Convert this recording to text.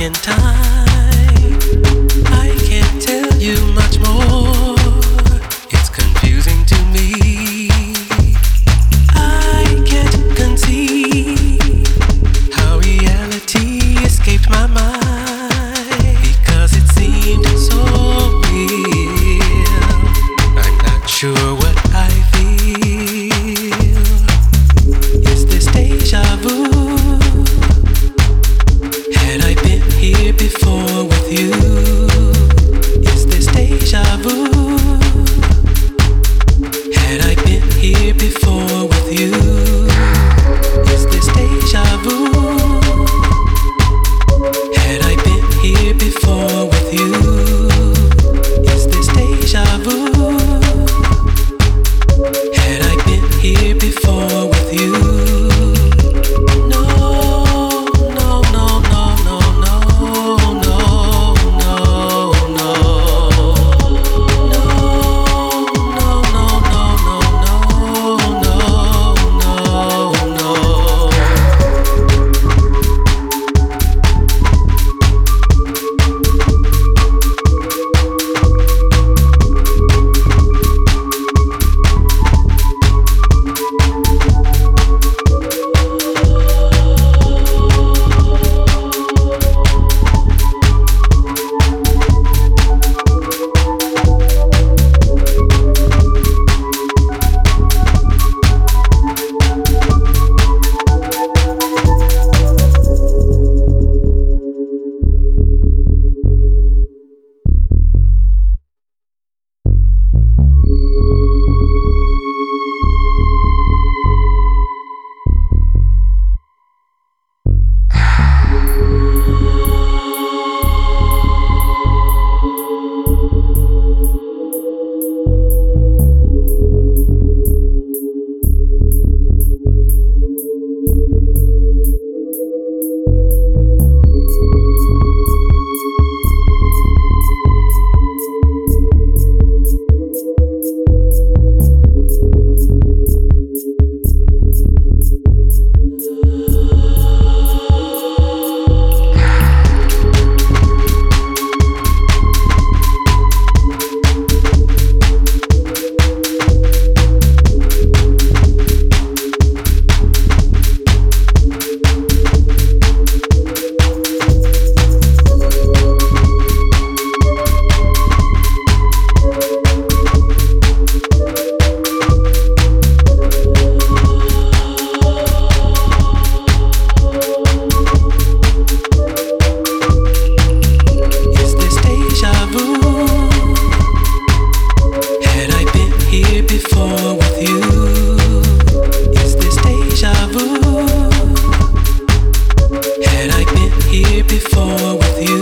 in time. I can't tell you much more. It's confusing to me. I can't conceive how reality escaped my mind, because it seemed so real. I'm not sure what I feel. Is this deja vu? Had I been here before with you? Is this deja vu? Had I been here before with you? Is this deja vu? Had I been here before with you? Is this deja vu? Had I been here before with you? Before with you, is this deja vu? Had I been here before with you?